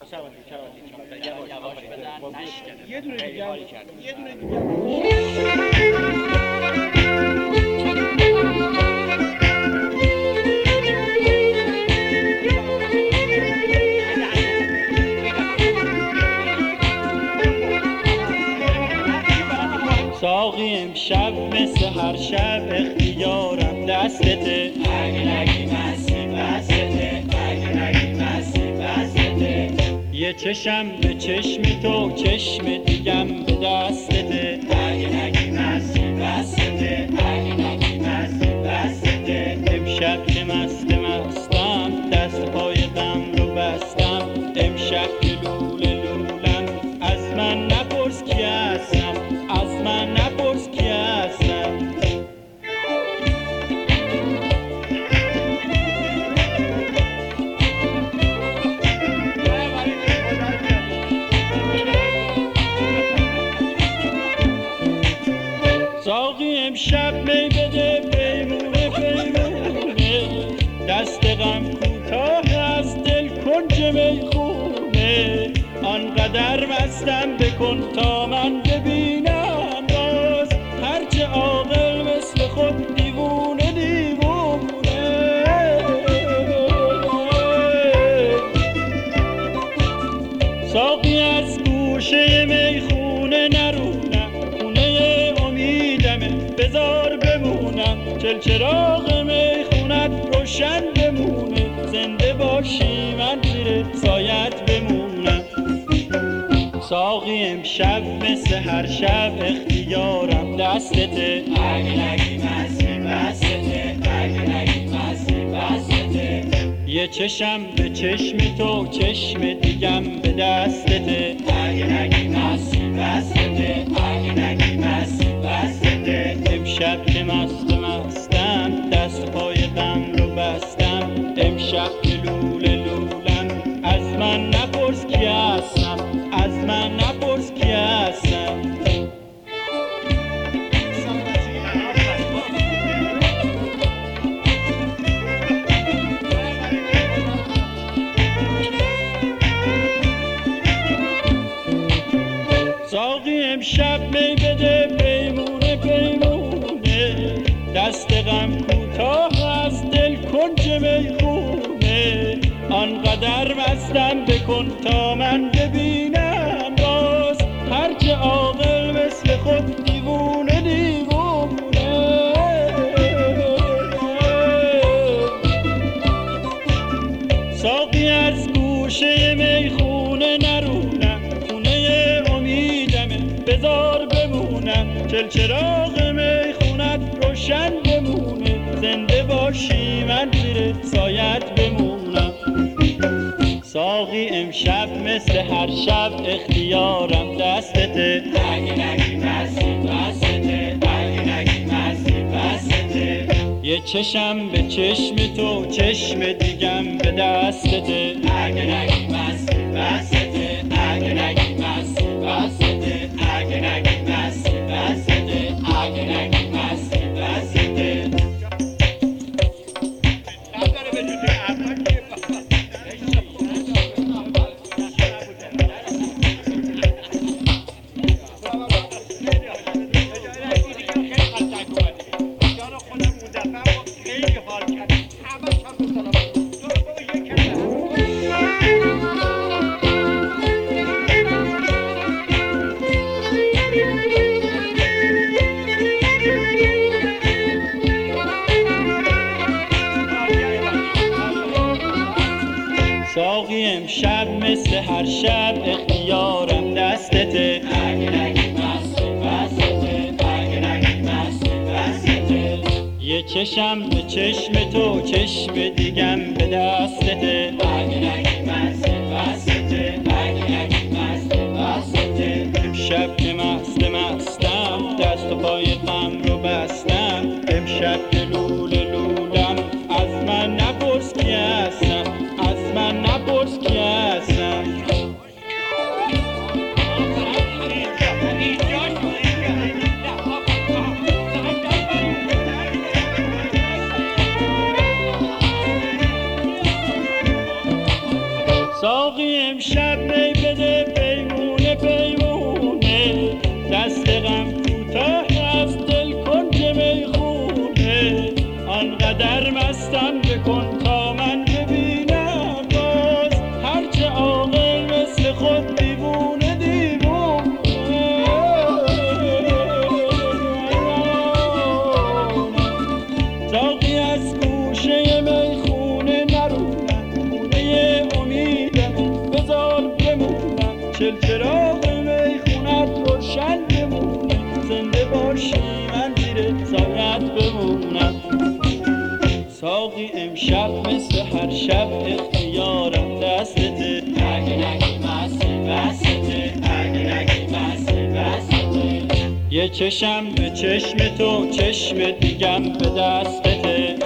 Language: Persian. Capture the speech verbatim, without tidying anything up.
یواش بزن نشکنه. یه دونه دیگه یه دونه دیگه ساقی امشب مثل هر شب اختیارم دستته، اگه نگی مستی بستته، اگه نگی مستی بستته. یه چشم به چشم تو چشم دیگم به دستته، اگه نگی مستی بستته، اگه نگی مستی بستته. امشب که مست مستم دست پای غم رو بستم، امشب که لوله لولم از من نپرس کی هستم، از من نپرس کی هستم. ساقی امشب می بده پیمونه پیمونه، دست غم کوتاه از دل کنج میخونه. آنقدر مستم بکن تا من ببینم باز، هرچه عاقل مثل خود دیوونه دیوونه. ساقی از گوشه میخونه نرونم، خونه امیدمه بذار بمونم. چلچراغ میخونت روشن بمونه، زنده باشی من زیر سایت بمونم. ساقی امشب مثل هر شب اختیارم دستته، اگه نگی مستی بستته، اگه نگی مستی بستته. یه چشم به چشم تو چشم دیگم به دستته، اگه نگی مستی بستته، اگه نگی مستی بستته. امشب که مست مستم دست پای غم رو بستم، امشب که لوله لولم از من نپرس کی هستم، از من نپرس کی هستم. ساقی امشب می بده پیمونه پیمونه، دست غم کوتاه از دل کنج میخونه. آنقدر مستم بکن تا من ببینم باز، هرچه عاقل مثل خود دیوونه دیوونه. ساقی از گوشه میخونه نرونم، خونه امیدمه بذار بمونم. چلچراغ میخونت روشن بمونه، زنده باشی من زیر سایت بمونم. ساقی امشب مثل هر شب اختیارم دستته، اگه نگی مستی بستته، اگه نگی مستی بستته. یه چشم به چشم تو چشم دیگم به دستته، اگه نگی مستی بستته، اگه نگی مستی بستته، اگه نگی مستی بستته، اگه نگی مستی بستته. نداره به جوته اول که ساقی امشب مثل هر شب اختیارم دستته، اگه نگی مستی بستته، اگه نگی مستی بستته. یه چشم به چشم تو چشم دیگم به دستته، اگه نگی مستی بستته، اگه نگی مستی بستته. امشب که مست مستم دست و پای غم رو بستم، امشب که لوله لولم از من نپرس کی هستم، از من نپرس کی هستم. امشب می بده پیمونه پیمونه، دست غم کوتاه از دل کنج میخونه، آنقدر مستم بکن تا من ببینم باز، هرچه عاقل مثل خود دیوونه دیوونه. زاغی از گوشه میخونه نرونم، خونه امیدم بذار بمونم، چل چراغ میخونت روشن بمونه، زنده باشی من زیر سایت بمونم. ساقی امشب مثل هر شب اختیارم دستته، اگه نگی مست بسته، اگه نگی مست بسته. یه چشم به چشم تو، چشم دیگم به دستته،